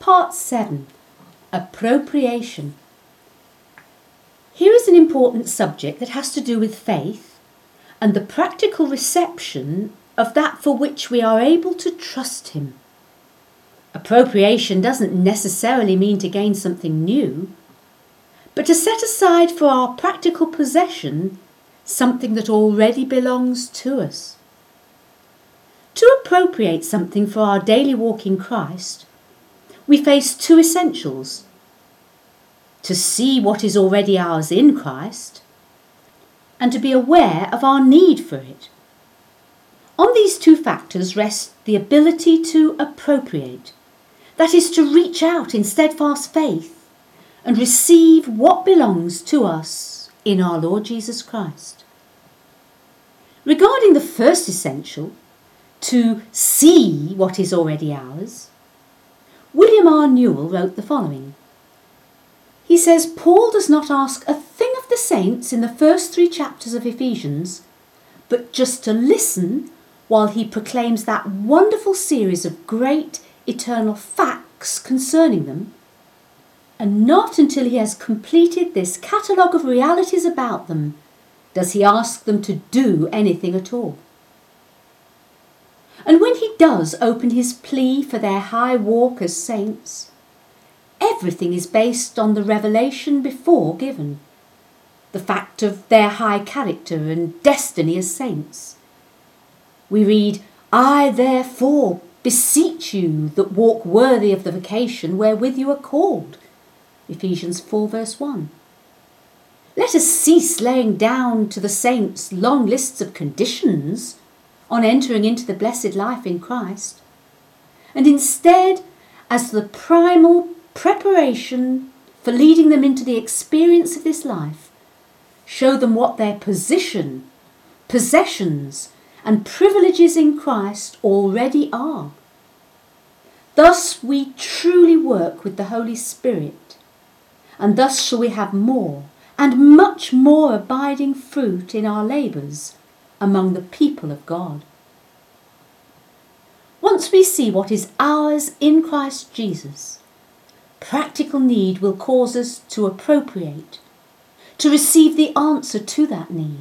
Part 7. Appropriation. Here is an important subject that has to do with faith and the practical reception of that for which we are able to trust Him. Appropriation doesn't necessarily mean to gain something new, but to set aside for our practical possession something that already belongs to us. To appropriate something for our daily walk in Christ, we face two essentials: to see what is already ours in Christ, and to be aware of our need for it. On these two factors rests the ability to appropriate, that is, to reach out in steadfast faith and receive what belongs to us in our Lord Jesus Christ. Regarding the first essential, to see what is already ours, William R. Newell wrote the following. He says, Paul does not ask a thing of the saints in the first 3 chapters of Ephesians, but just to listen while he proclaims that wonderful series of great eternal facts concerning them, and not until he has completed this catalogue of realities about them does he ask them to do anything at all. And when he does open his plea for their high walk as saints, everything is based on the revelation before given, the fact of their high character and destiny as saints. We read, I therefore beseech you that walk worthy of the vocation wherewith you are called. Ephesians 4 verse 1. Let us cease laying down to the saints long lists of conditions on entering into the blessed life in Christ, and instead, as the primal preparation for leading them into the experience of this life, show them what their position, possessions, and privileges in Christ already are. Thus we truly work with the Holy Spirit, and thus shall we have more and much more abiding fruit in our labours among the people of God. Once we see what is ours in Christ Jesus, practical need will cause us to appropriate, to receive the answer to that need.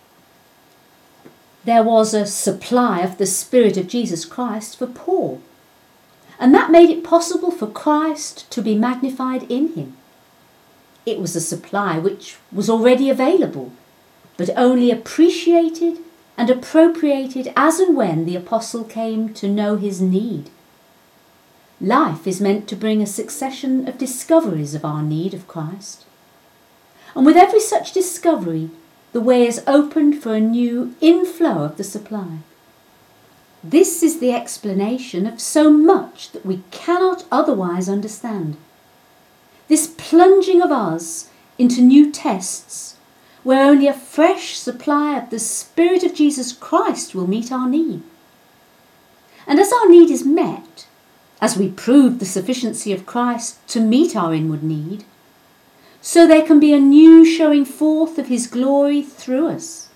There was a supply of the Spirit of Jesus Christ for Paul, and that made it possible for Christ to be magnified in him. It was a supply which was already available, but only appreciated and appropriated as and when the apostle came to know his need. Life is meant to bring a succession of discoveries of our need of Christ. And with every such discovery, the way is opened for a new inflow of the supply. This is the explanation of so much that we cannot otherwise understand. This plunging of us into new tests, where only a fresh supply of the Spirit of Jesus Christ will meet our need. And as our need is met, as we prove the sufficiency of Christ to meet our inward need, so there can be a new showing forth of his glory through us.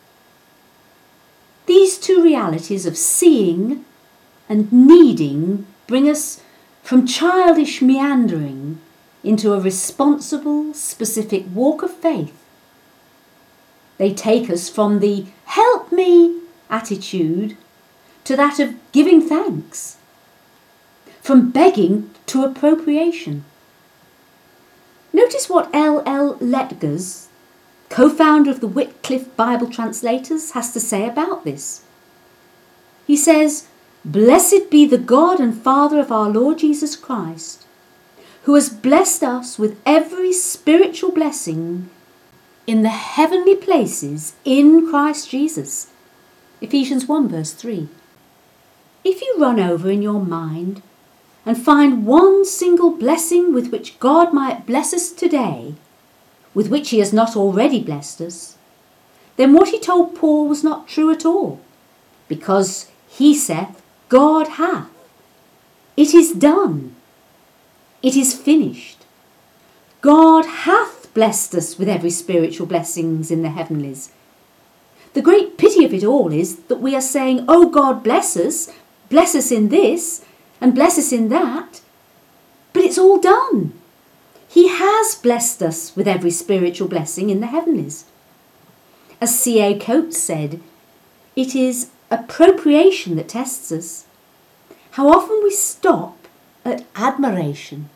These two realities of seeing and needing bring us from childish meandering into a responsible, specific walk of faith. They take us from the help me attitude to that of giving thanks, from begging to appropriation. Notice what L.L. Letgers, co-founder of the Wycliffe Bible Translators, has to say about this. He says, Blessed be the God and Father of our Lord Jesus Christ, who has blessed us with every spiritual blessing in the heavenly places in Christ Jesus. Ephesians 1 verse 3. If you run over in your mind and find one single blessing with which God might bless us today, with which he has not already blessed us, then what he told Paul was not true at all, because he saith, God hath. It is done. It is finished. God hath blessed us with every spiritual blessings in the heavenlies. The great pity of it all is that we are saying, oh God, bless us in this, and bless us in that, But it's all done. He has blessed us with every spiritual blessing in the heavenlies. As C.A. Coates said, it is appropriation that tests us. How often we stop at admiration.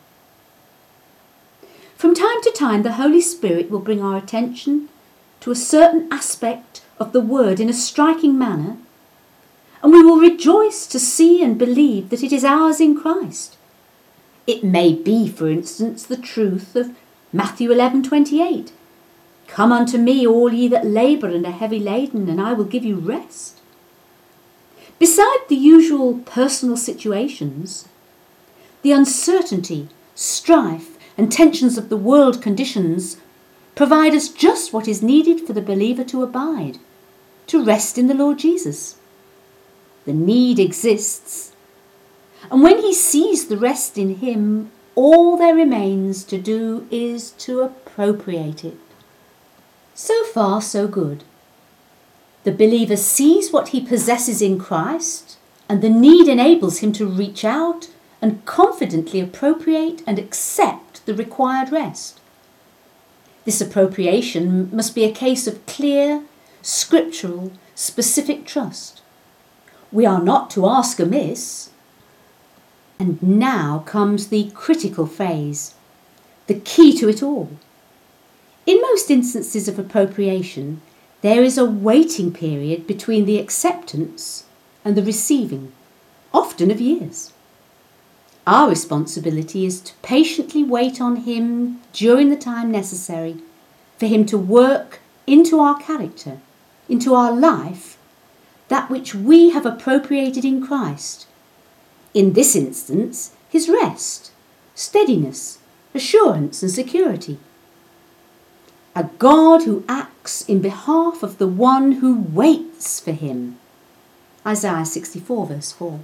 From time to time, the Holy Spirit will bring our attention to a certain aspect of the Word in a striking manner, and we will rejoice to see and believe that it is ours in Christ. It may be, for instance, the truth of Matthew 11:28. Come unto me, all ye that labour and are heavy laden, and I will give you rest. Beside the usual personal situations, the uncertainty, strife, and tensions of the world conditions provide us just what is needed for the believer to abide, to rest in the Lord Jesus. The need exists, and when he sees the rest in him, all there remains to do is to appropriate it. So far, so good. The believer sees what he possesses in Christ, and the need enables him to reach out and confidently appropriate and accept the required rest. This appropriation must be a case of clear, scriptural, specific trust. We are not to ask amiss. And now comes the critical phase, the key to it all. In most instances of appropriation, there is a waiting period between the acceptance and the receiving, often of years. Our responsibility is to patiently wait on him during the time necessary for him to work into our character, into our life, that which we have appropriated in Christ. In this instance, his rest, steadiness, assurance and security. A God who acts in behalf of the one who waits for him. Isaiah 64 verse 4.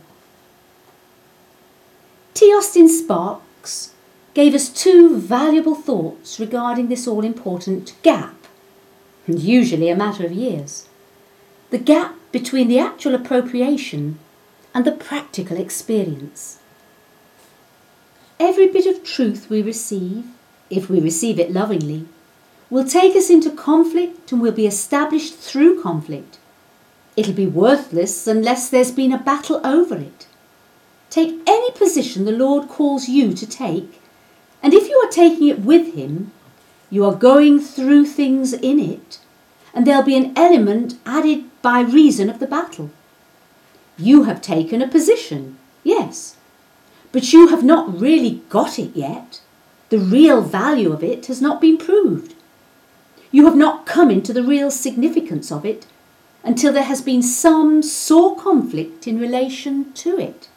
T. Austin Sparks gave us two valuable thoughts regarding this all-important gap, and usually a matter of years. The gap between the actual appropriation and the practical experience. Every bit of truth we receive, if we receive it lovingly, will take us into conflict and will be established through conflict. It'll be worthless unless there's been a battle over it. Take any position the Lord calls you to take, and if you are taking it with him, you are going through things in it, and there'll be an element added by reason of the battle. You have taken a position, yes, but you have not really got it yet. The real value of it has not been proved. You have not come into the real significance of it until there has been some sore conflict in relation to it.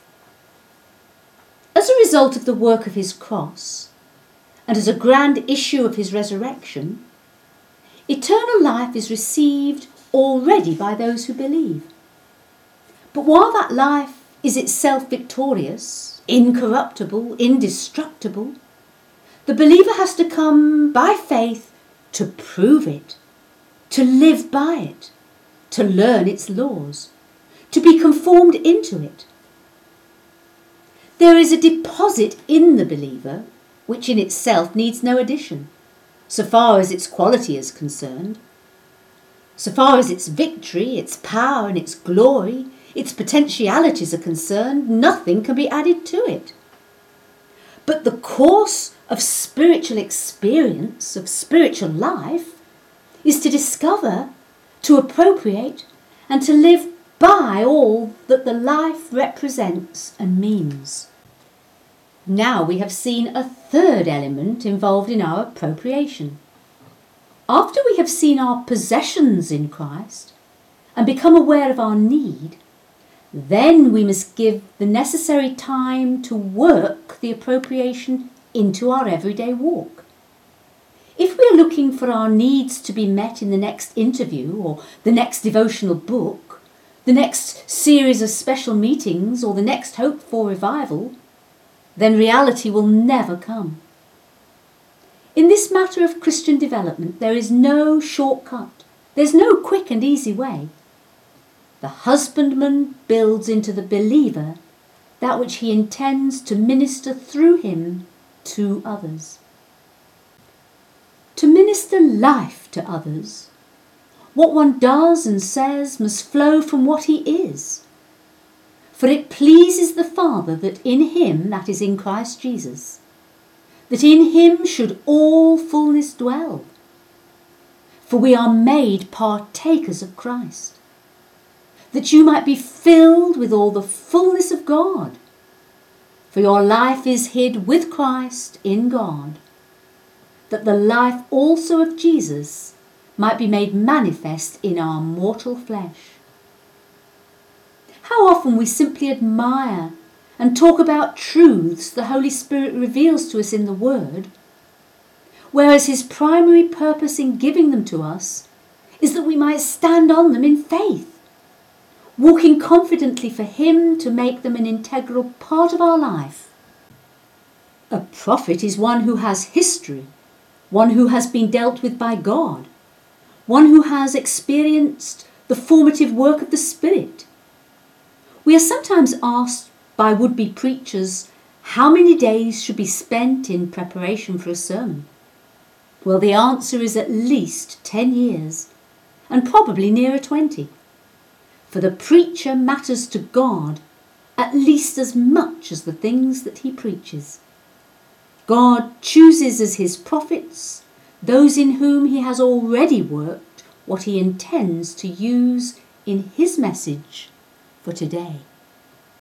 As a result of the work of his cross, and as a grand issue of his resurrection, eternal life is received already by those who believe. But while that life is itself victorious, incorruptible, indestructible, the believer has to come by faith to prove it, to live by it, to learn its laws, to be conformed into it. There is a deposit in the believer which in itself needs no addition, so far as its quality is concerned. So far as its victory, its power and its glory, its potentialities are concerned, nothing can be added to it. But the course of spiritual experience, of spiritual life, is to discover, to appropriate, and to live by all that the life represents and means. Now we have seen a third element involved in our appropriation. After we have seen our possessions in Christ and become aware of our need, then we must give the necessary time to work the appropriation into our everyday walk. If we are looking for our needs to be met in the next interview or the next devotional book, the next series of special meetings or the next hoped-for revival, then reality will never come. In this matter of Christian development, there is no shortcut. There's no quick and easy way. The husbandman builds into the believer that which he intends to minister through him to others. To minister life to others, what one does and says must flow from what he is. For it pleases the Father that in him, that is in Christ Jesus, that in him should all fullness dwell. For we are made partakers of Christ, that you might be filled with all the fullness of God. For your life is hid with Christ in God, that the life also of Jesus might be made manifest in our mortal flesh. How often we simply admire and talk about truths the Holy Spirit reveals to us in the Word, whereas his primary purpose in giving them to us is that we might stand on them in faith, walking confidently for him to make them an integral part of our life. A prophet is one who has history, one who has been dealt with by God, one who has experienced the formative work of the Spirit. We are sometimes asked by would-be preachers how many days should be spent in preparation for a sermon. Well, the answer is at least 10 years, and probably nearer 20. For the preacher matters to God at least as much as the things that he preaches. God chooses as his prophets those in whom he has already worked what he intends to use in his message for today.